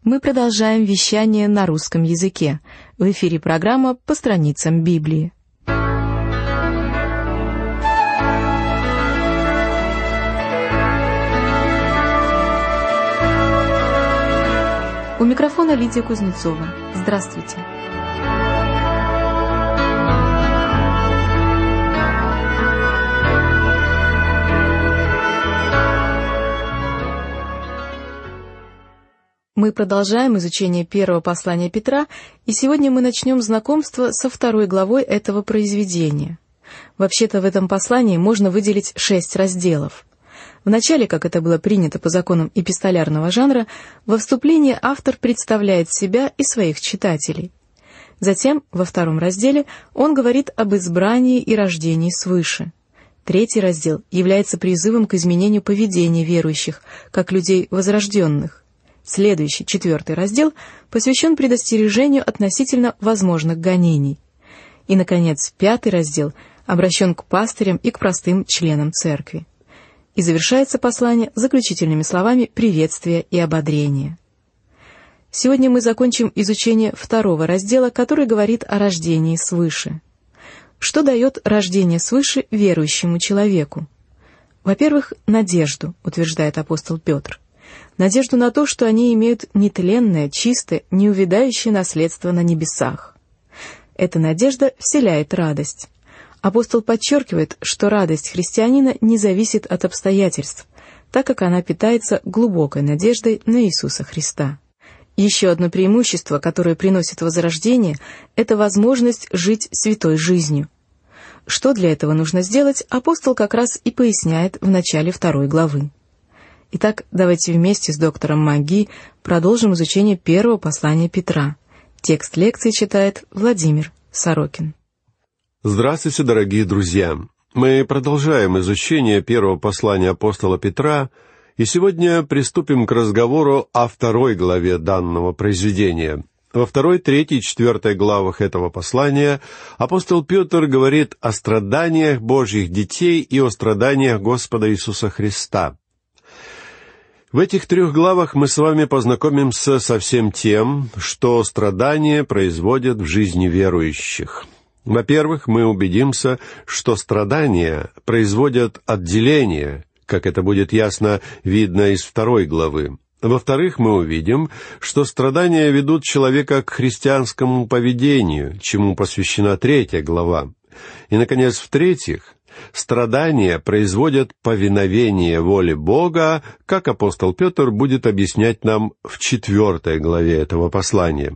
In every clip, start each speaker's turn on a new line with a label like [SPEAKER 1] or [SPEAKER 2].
[SPEAKER 1] Мы продолжаем вещание на русском языке. В эфире программа «По страницам Библии». У микрофона Лидия Кузнецова. Здравствуйте. Мы продолжаем изучение первого послания Петра, и сегодня мы начнем знакомство со 2 главой этого произведения. Вообще-то в этом послании можно выделить 6 разделов. Вначале, как это было принято по законам эпистолярного жанра, во вступлении автор представляет себя и своих читателей. Затем, во 2 разделе, он говорит об избрании и рождении свыше. 3 раздел является призывом к изменению поведения верующих, как людей возрожденных. Следующий, 4 раздел, посвящен предостережению относительно возможных гонений. И, наконец, 5 раздел обращен к пастырям и к простым членам церкви. И завершается послание заключительными словами приветствия и ободрения. Сегодня мы закончим изучение 2 раздела, который говорит о рождении свыше. Что дает рождение свыше верующему человеку? Во-первых, надежду, утверждает апостол Петр. Надежду на то, что они имеют нетленное, чистое, неувядающее наследство на небесах. Эта надежда вселяет радость. Апостол подчеркивает, что радость христианина не зависит от обстоятельств, так как она питается глубокой надеждой на Иисуса Христа. Еще одно преимущество, которое приносит возрождение, это возможность жить святой жизнью. Что для этого нужно сделать, апостол как раз и поясняет в начале 2 главы. Итак, давайте вместе с доктором Маги продолжим изучение первого послания Петра. Текст лекции читает Владимир Сорокин.
[SPEAKER 2] Здравствуйте, дорогие друзья! Мы продолжаем изучение первого послания апостола Петра, и сегодня приступим к разговору о 2 главе данного произведения. Во 2, 3 и 4 главах этого послания апостол Петр говорит о страданиях Божьих детей и о страданиях Господа Иисуса Христа. В этих 3 главах мы с вами познакомимся со всем тем, что страдания производят в жизни верующих. Во-первых, мы убедимся, что страдания производят отделение, как это будет ясно видно из 2 главы. Во-вторых, мы увидим, что страдания ведут человека к христианскому поведению, чему посвящена 3 глава. И, наконец, в-третьих, страдания производят повиновение воле Бога, как апостол Петр будет объяснять нам в 4 главе этого послания.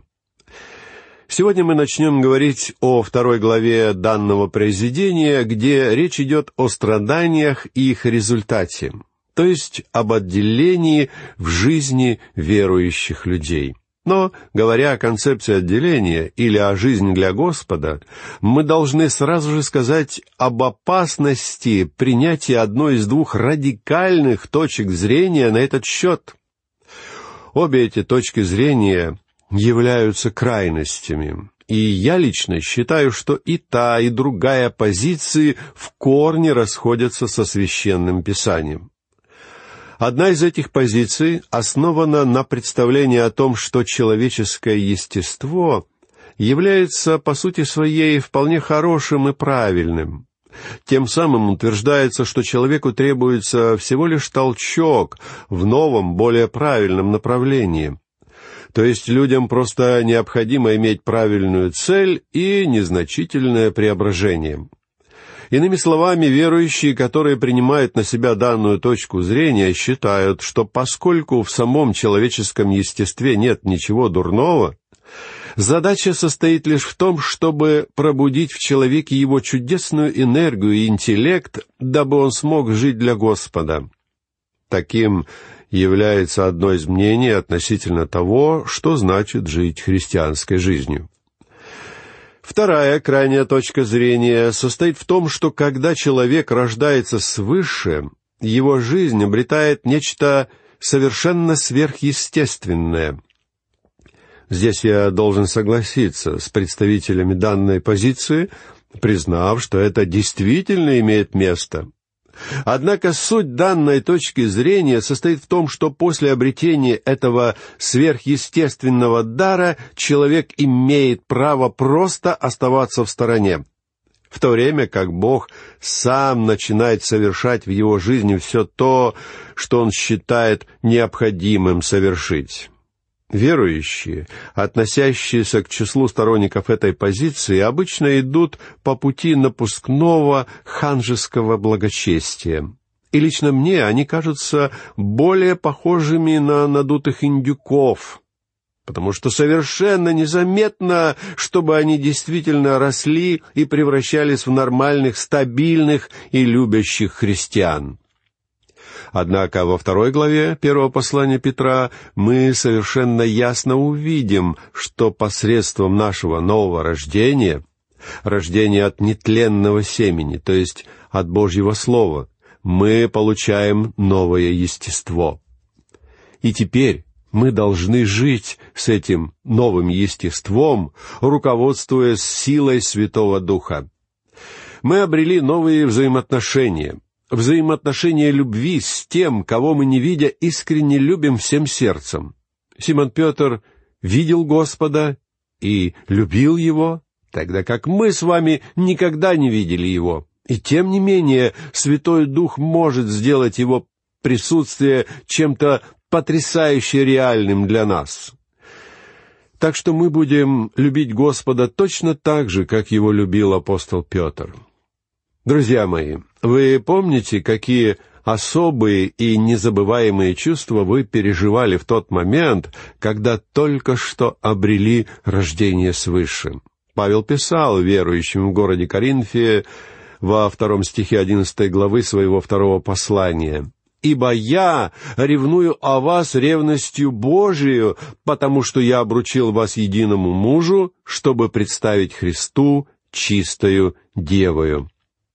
[SPEAKER 2] Сегодня мы начнем говорить о 2 главе данного произведения, где речь идет о страданиях и их результате, то есть об отделении в жизни верующих людей. Но, говоря о концепции отделения или о жизни для Господа, мы должны сразу же сказать об опасности принятия одной из 2 радикальных точек зрения на этот счет. Обе эти точки зрения являются крайностями, и я лично считаю, что и та, и другая позиции в корне расходятся со Священным Писанием. Одна из этих позиций основана на представлении о том, что человеческое естество является, по сути своей, вполне хорошим и правильным. Тем самым утверждается, что человеку требуется всего лишь толчок в новом, более правильном направлении. То есть людям просто необходимо иметь правильную цель и незначительное преображение. Иными словами, верующие, которые принимают на себя данную точку зрения, считают, что поскольку в самом человеческом естестве нет ничего дурного, задача состоит лишь в том, чтобы пробудить в человеке его чудесную энергию и интеллект, дабы он смог жить для Господа. Таким является одно из мнений относительно того, что значит жить христианской жизнью. Вторая крайняя точка зрения состоит в том, что когда человек рождается свыше, его жизнь обретает нечто совершенно сверхъестественное. Здесь я должен согласиться с представителями данной позиции, признав, что это действительно имеет место. Однако суть данной точки зрения состоит в том, что после обретения этого сверхъестественного дара человек имеет право просто оставаться в стороне, в то время как Бог сам начинает совершать в его жизни все то, что Он считает необходимым совершить. Верующие, относящиеся к числу сторонников этой позиции, обычно идут по пути напускного ханжеского благочестия. И лично мне они кажутся более похожими на надутых индюков, потому что совершенно незаметно, чтобы они действительно росли и превращались в нормальных, стабильных и любящих христиан. Однако во 2 главе 1 послания Петра мы совершенно ясно увидим, что посредством нашего нового рождения, рождения от нетленного семени, то есть от Божьего Слова, мы получаем новое естество. И теперь мы должны жить с этим новым естеством, руководствуясь силой Святого Духа. Мы обрели новые взаимоотношения любви с тем, кого мы, не видя, искренне любим всем сердцем. Симон Петр видел Господа и любил Его, тогда как мы с вами никогда не видели Его. И тем не менее, Святой Дух может сделать Его присутствие чем-то потрясающе реальным для нас. Так что мы будем любить Господа точно так же, как Его любил апостол Петр. Друзья мои, вы помните, какие особые и незабываемые чувства вы переживали в тот момент, когда только что обрели рождение свыше? Павел писал верующим в городе Коринфе во 2 стихе 11 главы своего 2 послания: «Ибо я ревную о вас ревностью Божию, потому что я обручил вас единому мужу, чтобы представить Христу чистою девою».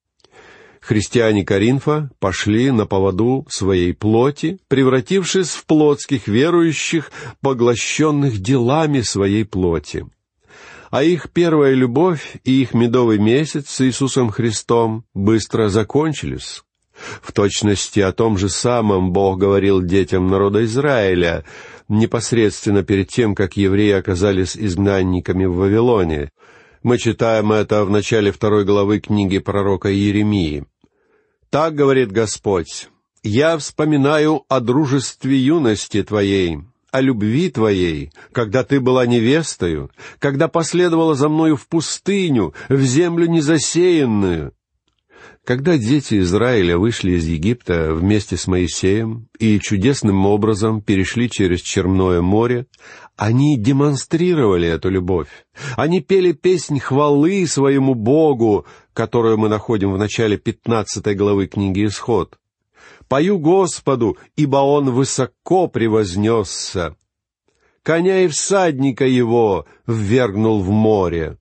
[SPEAKER 2] Христиане Коринфа пошли на поводу своей плоти, превратившись в плотских верующих, поглощенных делами своей плоти. А их первая любовь и их медовый месяц с Иисусом Христом быстро закончились. В точности о том же самом Бог говорил детям народа Израиля непосредственно перед тем, как евреи оказались изгнанниками в Вавилоне. Мы читаем это в начале 2 главы книги пророка Иеремии. «Так говорит Господь: я вспоминаю о дружестве юности твоей, о любви твоей, когда ты была невестою, когда последовала за мною в пустыню, в землю незасеянную». Когда дети Израиля вышли из Египта вместе с Моисеем и чудесным образом перешли через Черное море, они демонстрировали эту любовь. Они пели песнь хвалы своему Богу, которую мы находим в начале 15 главы книги «Исход». «Пою Господу, ибо Он высоко превознесся. Коня и всадника его ввергнул в море».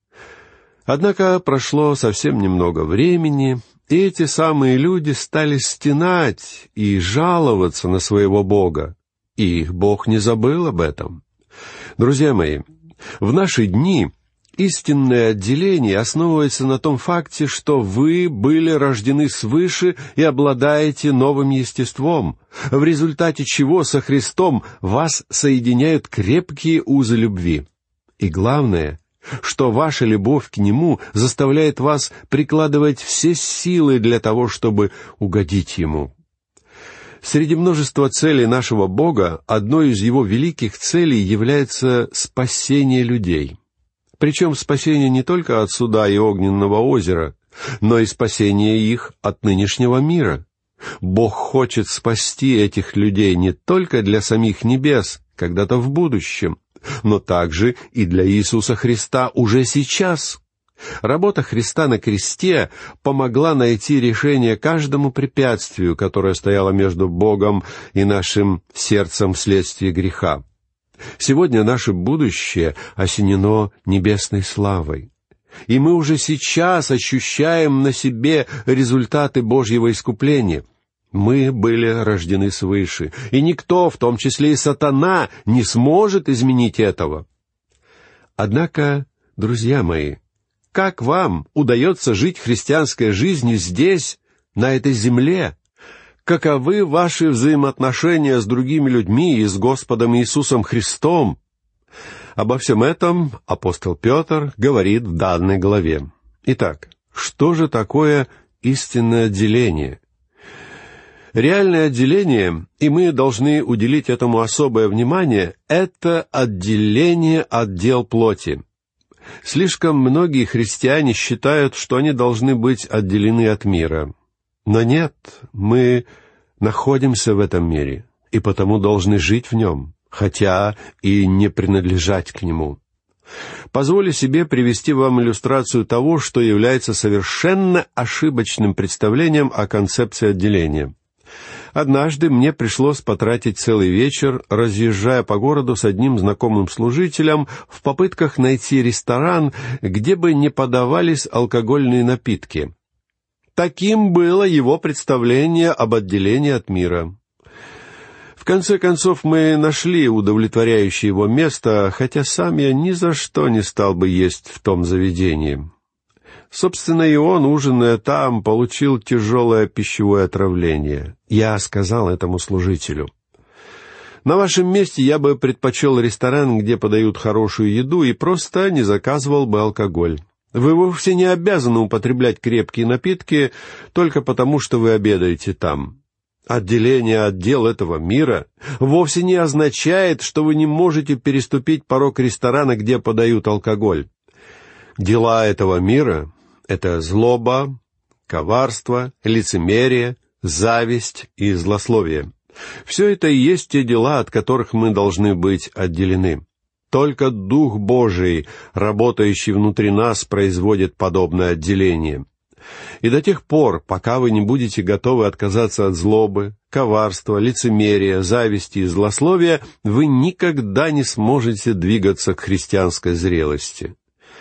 [SPEAKER 2] Однако прошло совсем немного времени, и эти самые люди стали стенать и жаловаться на своего Бога, и их Бог не забыл об этом. Друзья мои, в наши дни истинное отделение основывается на том факте, что вы были рождены свыше и обладаете новым естеством, в результате чего со Христом вас соединяют крепкие узы любви. И главное, что ваша любовь к Нему заставляет вас прикладывать все силы для того, чтобы угодить Ему. Среди множества целей нашего Бога одной из Его великих целей является спасение людей. Причем спасение не только от суда и огненного озера, но и спасение их от нынешнего мира. Бог хочет спасти этих людей не только для самих небес, когда-то в будущем, но также и для Иисуса Христа уже сейчас. Работа Христа на кресте помогла найти решение каждому препятствию, которое стояло между Богом и нашим сердцем вследствие греха. Сегодня наше будущее осенено небесной славой, и мы уже сейчас ощущаем на себе результаты Божьего искупления. Мы были рождены свыше, и никто, в том числе и сатана, не сможет изменить этого. Однако, друзья мои, как вам удается жить христианской жизнью здесь, на этой земле? Каковы ваши взаимоотношения с другими людьми и с Господом Иисусом Христом? Обо всем этом апостол Петр говорит в данной главе. Итак, что же такое истинное отделение? Реальное отделение, и мы должны уделить этому особое внимание, это отделение от дел плоти. Слишком многие христиане считают, что они должны быть отделены от мира. Но нет, мы находимся в этом мире, и потому должны жить в нем, хотя и не принадлежать к нему. Позволю себе привести вам иллюстрацию того, что является совершенно ошибочным представлением о концепции отделения. Однажды мне пришлось потратить целый вечер, разъезжая по городу с одним знакомым служителем в попытках найти ресторан, где бы не подавались алкогольные напитки. Таким было его представление об отделении от мира. В конце концов, мы нашли удовлетворяющее его место, хотя сам я ни за что не стал бы есть в том заведении. Собственно, и он, ужиная там, получил тяжелое пищевое отравление. Я сказал этому служителю: «На вашем месте я бы предпочел ресторан, где подают хорошую еду, и просто не заказывал бы алкоголь. Вы вовсе не обязаны употреблять крепкие напитки только потому, что вы обедаете там. Отделение от дел этого мира вовсе не означает, что вы не можете переступить порог ресторана, где подают алкоголь. Дела этого мира — это злоба, коварство, лицемерие, зависть и злословие. Все это и есть те дела, от которых мы должны быть отделены. Только Дух Божий, работающий внутри нас, производит подобное отделение. И до тех пор, пока вы не будете готовы отказаться от злобы, коварства, лицемерия, зависти и злословия, вы никогда не сможете двигаться к христианской зрелости.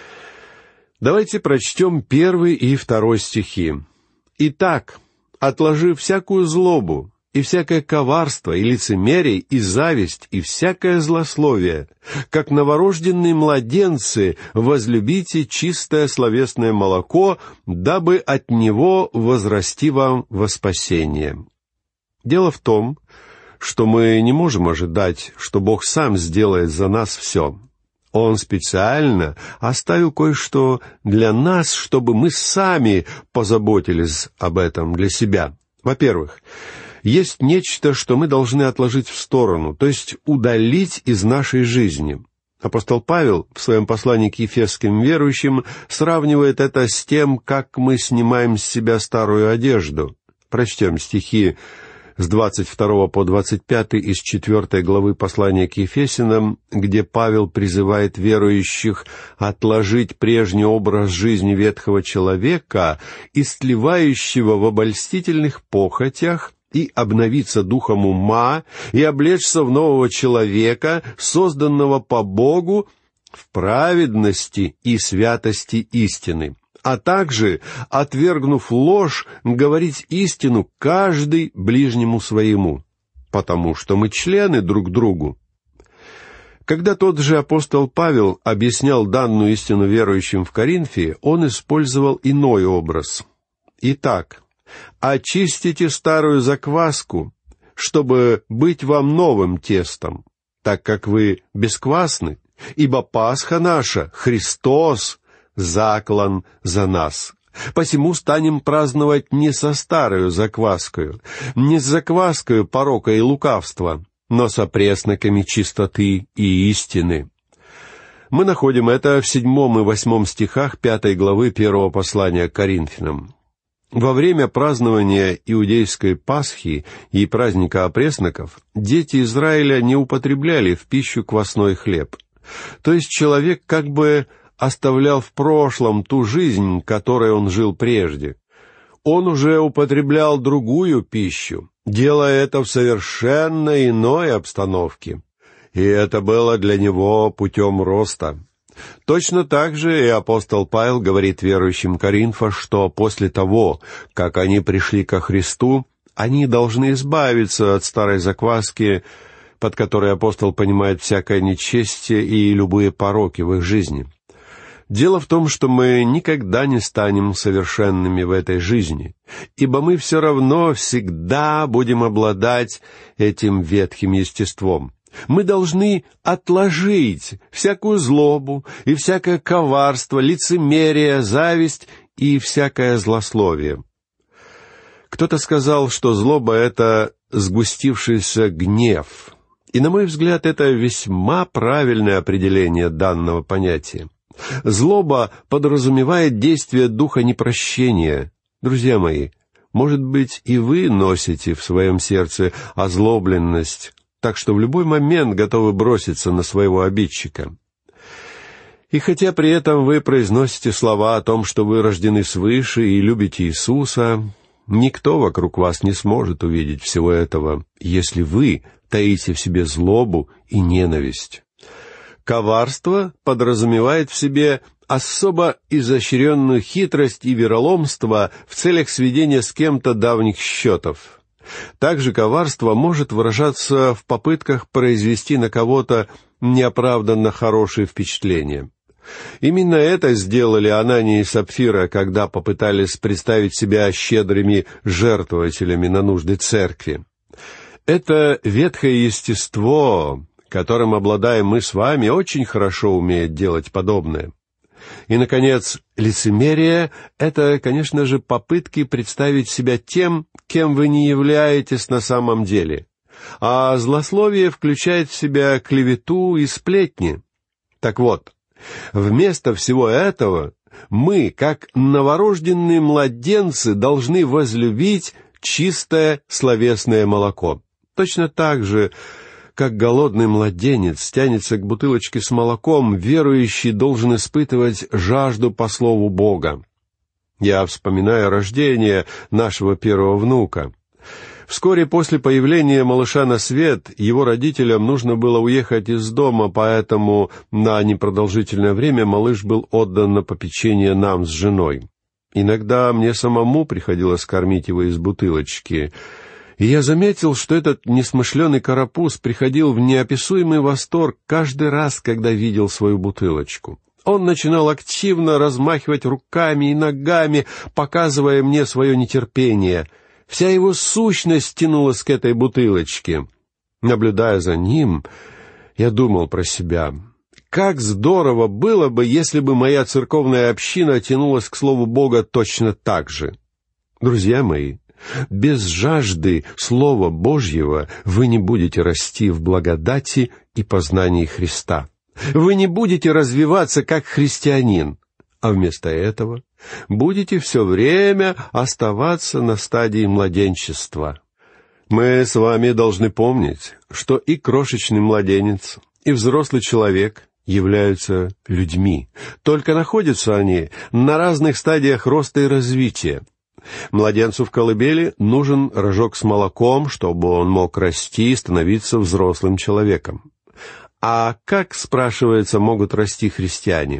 [SPEAKER 2] Давайте прочтем 1 и 2 стихи. «Итак, отложив всякую злобу, и всякое коварство, и лицемерие, и зависть, и всякое злословие, как новорожденные младенцы, возлюбите чистое словесное молоко, дабы от него возрасти вам во спасение». Дело в том, что мы не можем ожидать, что Бог сам сделает за нас все. Он специально оставил кое-что для нас, чтобы мы сами позаботились об этом для себя. Во-первых, есть нечто, что мы должны отложить в сторону, то есть удалить из нашей жизни. Апостол Павел в своем послании к ефесским верующим сравнивает это с тем, как мы снимаем с себя старую одежду. Прочтем стихи с 22 по 25 из 4 главы послания к Ефесянам, где Павел призывает верующих отложить прежний образ жизни ветхого человека, истлевающего в обольстительных похотях, и обновиться духом ума, и облечься в нового человека, созданного по Богу в праведности и святости истины, а также, отвергнув ложь, говорить истину каждый ближнему своему, потому что мы члены друг другу. Когда тот же апостол Павел объяснял данную истину верующим в Коринфе, он использовал иной образ. «Итак, очистите старую закваску, чтобы быть вам новым тестом, так как вы бесквасны, ибо Пасха наша, Христос, заклан за нас. Посему станем праздновать не со старою закваскою, не с закваскою порока и лукавства, но со пресноками чистоты и истины». Мы находим это в 7 и 8 стихах 5 главы 1 послания к Коринфянам. Во время празднования иудейской Пасхи и праздника опресноков дети Израиля не употребляли в пищу квасной хлеб. То есть человек как бы оставлял в прошлом ту жизнь, которой он жил прежде. Он уже употреблял другую пищу, делая это в совершенно иной обстановке. И это было для него путем роста. Точно так же и апостол Павел говорит верующим Коринфа, что после того, как они пришли ко Христу, они должны избавиться от старой закваски, под которой апостол понимает всякое нечестие и любые пороки в их жизни. Дело в том, что мы никогда не станем совершенными в этой жизни, ибо мы все равно всегда будем обладать этим ветхим естеством. Мы должны отложить всякую злобу и всякое коварство, лицемерие, зависть и всякое злословие. Кто-то сказал, что злоба — это сгустившийся гнев. И, на мой взгляд, это весьма правильное определение данного понятия. Злоба подразумевает действие духа непрощения. Друзья мои, может быть, и вы носите в своем сердце озлобленность, так что в любой момент готовы броситься на своего обидчика. И хотя при этом вы произносите слова о том, что вы рождены свыше и любите Иисуса, никто вокруг вас не сможет увидеть всего этого, если вы таите в себе злобу и ненависть. Коварство подразумевает в себе особо изощренную хитрость и вероломство в целях сведения с кем-то давних счетов. Также коварство может выражаться в попытках произвести на кого-то неоправданно хорошее впечатление. Именно это сделали Анания и Сапфира, когда попытались представить себя щедрыми жертвователями на нужды церкви. Это ветхое естество, которым обладаем мы с вами, очень хорошо умеет делать подобное. И, наконец, лицемерие — это, конечно же, попытки представить себя тем, кем вы не являетесь на самом деле. А злословие включает в себя клевету и сплетни. Так вот, вместо всего этого мы, как новорожденные младенцы, должны возлюбить чистое словесное молоко. Точно так же, как голодный младенец тянется к бутылочке с молоком, верующий должен испытывать жажду по слову Бога. Я вспоминаю рождение нашего первого внука. Вскоре после появления малыша на свет его родителям нужно было уехать из дома, поэтому на непродолжительное время малыш был отдан на попечение нам с женой. Иногда мне самому приходилось кормить его из бутылочки, и я заметил, что этот несмышленый карапуз приходил в неописуемый восторг каждый раз, когда видел свою бутылочку. Он начинал активно размахивать руками и ногами, показывая мне свое нетерпение. Вся его сущность тянулась к этой бутылочке. Наблюдая за ним, я думал про себя: как здорово было бы, если бы моя церковная община тянулась к Слову Бога точно так же. Друзья мои, без жажды Слова Божьего вы не будете расти в благодати и познании Христа. Вы не будете развиваться как христианин, а вместо этого будете все время оставаться на стадии младенчества. Мы с вами должны помнить, что и крошечный младенец, и взрослый человек являются людьми, только находятся они на разных стадиях роста и развития. Младенцу в колыбели нужен рожок с молоком, чтобы он мог расти и становиться взрослым человеком. А как, спрашивается, могут расти христиане?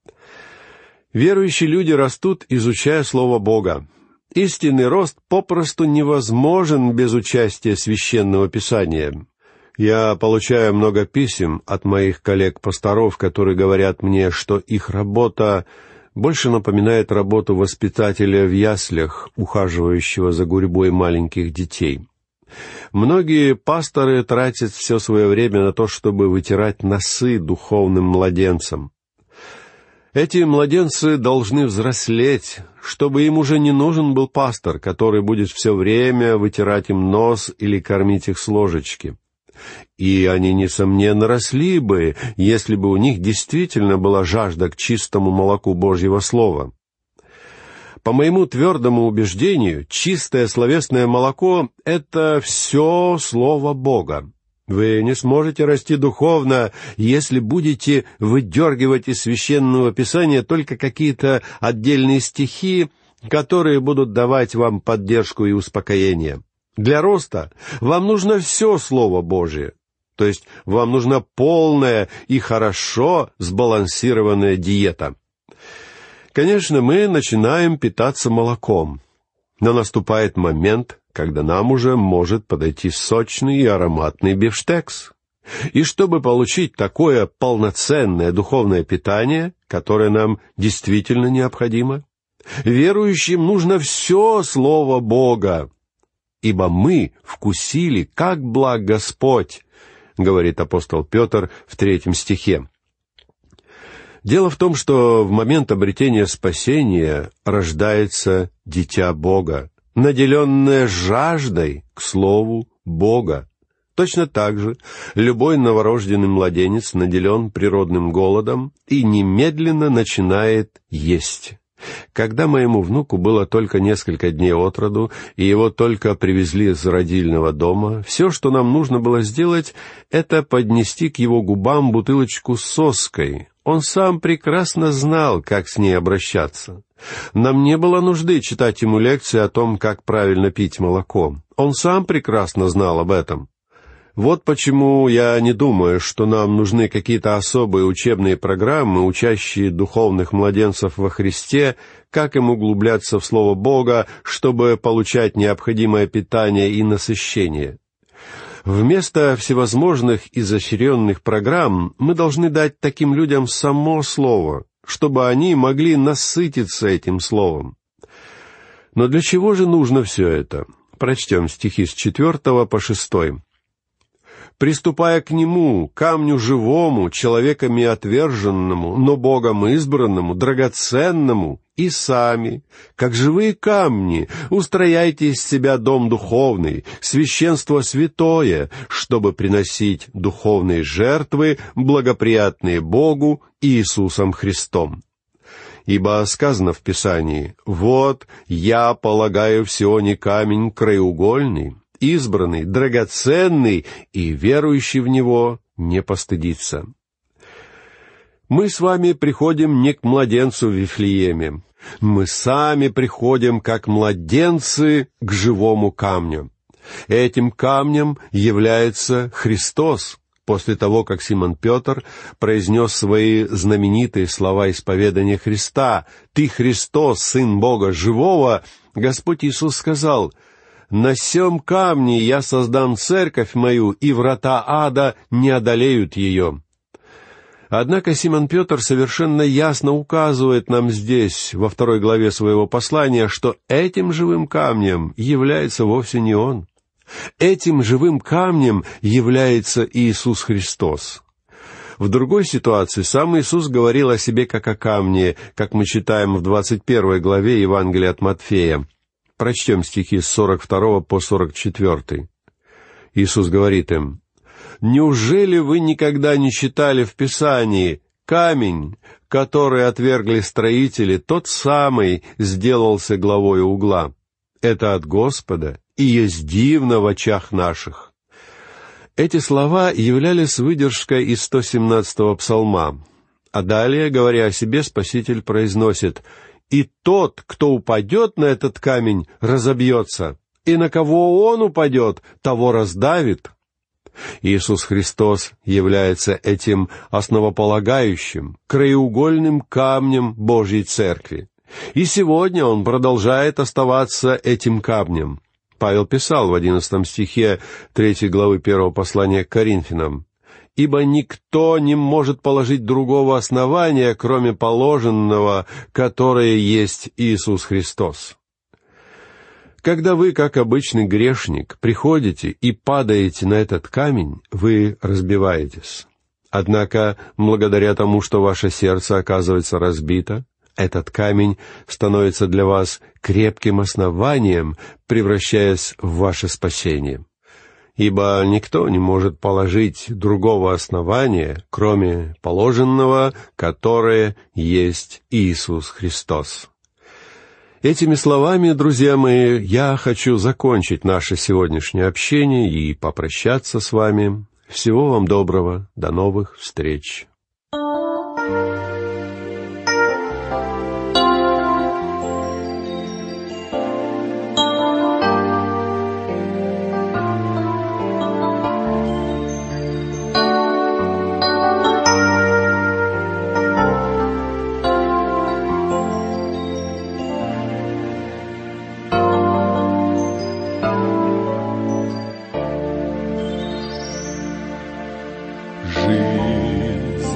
[SPEAKER 2] Верующие люди растут, изучая Слово Бога. Истинный рост попросту невозможен без участия Священного Писания. Я получаю много писем от моих коллег-пасторов, которые говорят мне, что их работа больше напоминает работу воспитателя в яслях, ухаживающего за гурьбой маленьких детей. Многие пасторы тратят все свое время на то, чтобы вытирать носы духовным младенцам. Эти младенцы должны взрослеть, чтобы им уже не нужен был пастор, который будет все время вытирать им нос или кормить их с ложечки. И они, несомненно, росли бы, если бы у них действительно была жажда к чистому молоку Божьего Слова. По моему твердому убеждению, чистое словесное молоко — это все Слово Бога. Вы не сможете расти духовно, если будете выдергивать из Священного Писания только какие-то отдельные стихи, которые будут давать вам поддержку и успокоение. Для роста вам нужно все Слово Божие, то есть вам нужна полная и хорошо сбалансированная диета. Конечно, мы начинаем питаться молоком, но наступает момент, когда нам уже может подойти сочный и ароматный бифштекс. И чтобы получить такое полноценное духовное питание, которое нам действительно необходимо, верующим нужно все Слово Бога, ибо мы вкусили, как благ Господь, говорит апостол Петр в 3 стихе. Дело в том, что в момент обретения спасения рождается дитя Бога, наделенное жаждой к Слову Бога. Точно так же любой новорожденный младенец наделен природным голодом и немедленно начинает есть. Когда моему внуку было только несколько дней от роду, и его только привезли из родильного дома, все, что нам нужно было сделать, это поднести к его губам бутылочку с соской. Он сам прекрасно знал, как с ней обращаться. Нам не было нужды читать ему лекции о том, как правильно пить молоко. Он сам прекрасно знал об этом. Вот почему я не думаю, что нам нужны какие-то особые учебные программы, учащие духовных младенцев во Христе, как им углубляться в Слово Бога, чтобы получать необходимое питание и насыщение. Вместо всевозможных изощренных программ мы должны дать таким людям само Слово, чтобы они могли насытиться этим Словом. Но для чего же нужно все это? Прочтем стихи с 4 по 6. «Приступая к Нему, камню живому, человеками отверженному, но Богом избранному, драгоценному, и сами, как живые камни, устрояйте из себя дом духовный, священство святое, чтобы приносить духовные жертвы, благоприятные Богу Иисусом Христом. Ибо сказано в Писании: «Вот я полагаю в Сионе камень краеугольный, избранный, драгоценный, и верующий в Него не постыдится». Мы с вами приходим не к младенцу в Вифлееме. Мы сами приходим, как младенцы, к живому камню. Этим камнем является Христос. После того, как Симон Петр произнес свои знаменитые слова исповедания Христа: «Ты Христос, Сын Бога Живого», Господь Иисус сказал: «На сем камне я создам церковь мою, и врата ада не одолеют ее». Однако Симон Петр совершенно ясно указывает нам здесь, во 2 главе своего послания, что этим живым камнем является вовсе не он. Этим живым камнем является Иисус Христос. В другой ситуации сам Иисус говорил о себе как о камне, как мы читаем в 21 главе Евангелия от Матфея. Прочтем стихи с 42 по 44. Иисус говорит им: «Неужели вы никогда не читали в Писании: камень, который отвергли строители, тот самый сделался главою угла? Это от Господа, и есть дивно в очах наших». Эти слова являлись выдержкой из 117-го псалма. А далее, говоря о себе, Спаситель произносит: «И тот, кто упадет на этот камень, разобьется, и на кого он упадет, того раздавит». Иисус Христос является этим основополагающим, краеугольным камнем Божьей Церкви. И сегодня Он продолжает оставаться этим камнем. Павел писал в 11 стихе 3 главы 1 послания к Коринфянам: «Ибо никто не может положить другого основания, кроме положенного, которое есть Иисус Христос». Когда вы, как обычный грешник, приходите и падаете на этот камень, вы разбиваетесь. Однако, благодаря тому, что ваше сердце оказывается разбито, этот камень становится для вас крепким основанием, превращаясь в ваше спасение. Ибо никто не может положить другого основания, кроме положенного, которое есть Иисус Христос. Этими словами, друзья мои, я хочу закончить наше сегодняшнее общение и попрощаться с вами. Всего вам доброго, до новых встреч.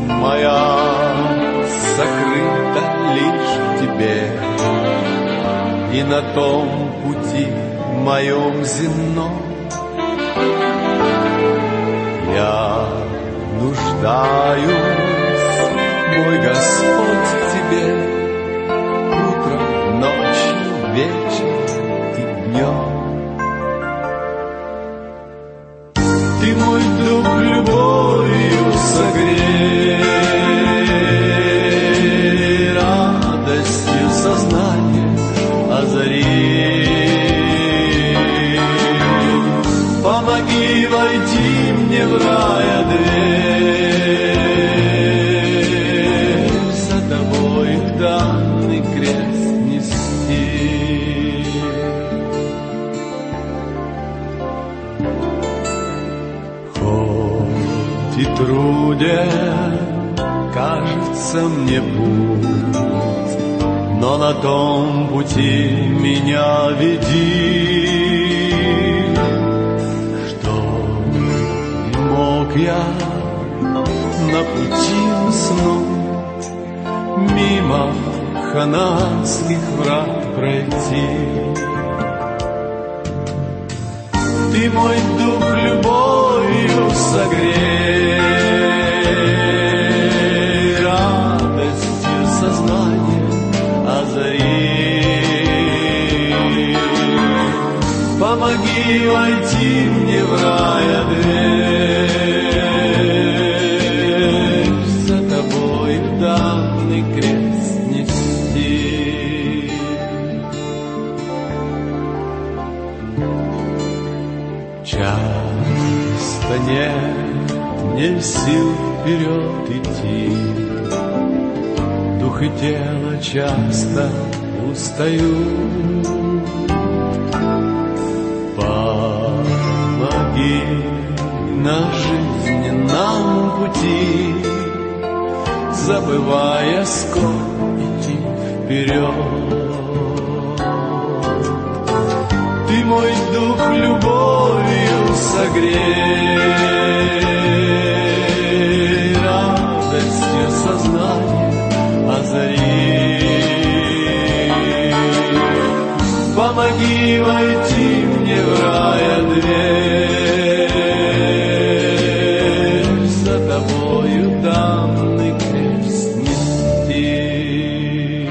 [SPEAKER 3] моя сокрыта лишь тебе, и на том пути моем земном я нуждаюсь, мой Господь, в тебе утром, ночью, вечером и днем. Ты мой дух любовью согрей, радостью сознания озари. Помоги войти мне в рай дверь, за тобой данный крест нести. Хоть и труден кажется мне путь, но на том пути меня веди. Я на пути уснуть, мимо ханаанских врат пройти. Ты мой дух любовью согрей, радостью сознания озари. Помоги войти мне в рай дверь, данный крест нести. Часто нет мне сил вперед идти, дух и тело часто устают. Помоги на жизненном пути, забывая скорбь, идти вперед. Ты мой дух любовью согрей, радостью сознания озари. Помоги войти мне в рай дверь, за тобою данный крест нести.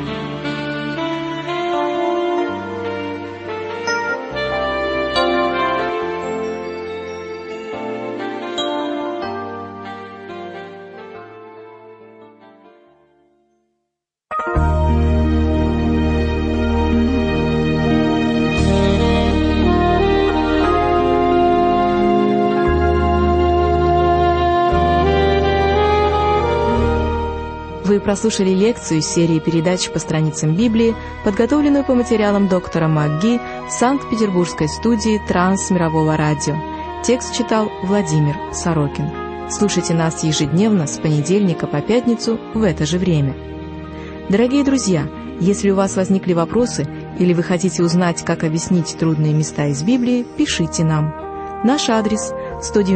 [SPEAKER 1] Вы прослушали лекцию из серии передач по страницам Библии, подготовленную по материалам доктора МакГи Санкт-Петербургской студии Трансмирового радио. Текст читал Владимир Сорокин. Слушайте нас ежедневно с понедельника по пятницу в это же время. Дорогие друзья, если у вас возникли вопросы или вы хотите узнать, как объяснить трудные места из Библии, пишите нам. Наш адрес –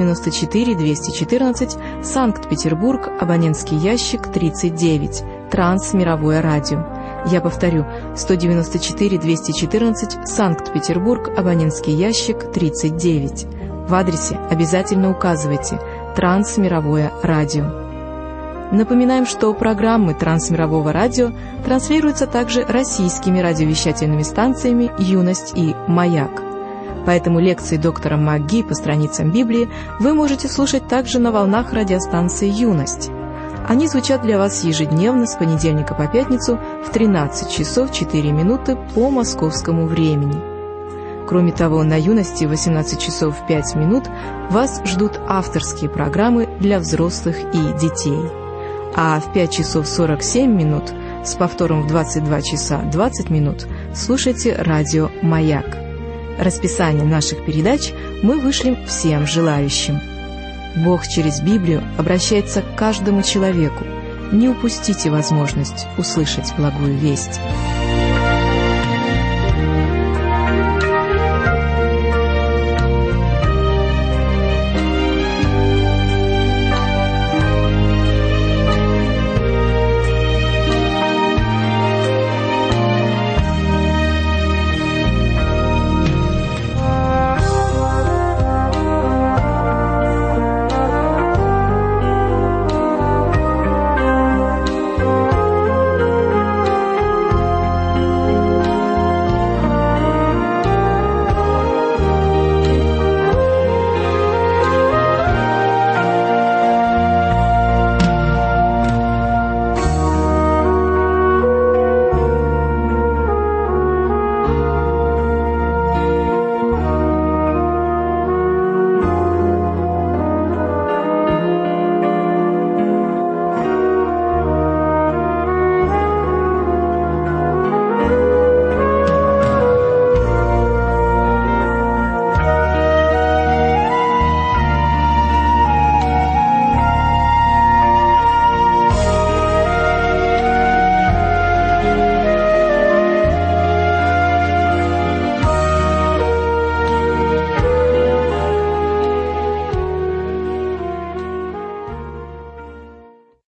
[SPEAKER 1] 194-214, Санкт-Петербург, абонентский ящик 39, Трансмировое радио. Я повторю, 194-214, Санкт-Петербург, абонентский ящик 39. В адресе обязательно указывайте «Трансмировое радио». Напоминаем, что программы Трансмирового радио транслируются также российскими радиовещательными станциями «Юность» и «Маяк». Поэтому лекции доктора МакГи по страницам Библии вы можете слушать также на волнах радиостанции «Юность». Они звучат для вас ежедневно с понедельника по пятницу в 13 часов 4 минуты по московскому времени. Кроме того, на «Юности» в 18 часов 5 минут вас ждут авторские программы для взрослых и детей. А в 5 часов 47 минут с повтором в 22 часа 20 минут слушайте радио «Маяк». Расписание наших передач мы вышлем всем желающим. Бог через Библию обращается к каждому человеку. Не упустите возможность услышать благую весть.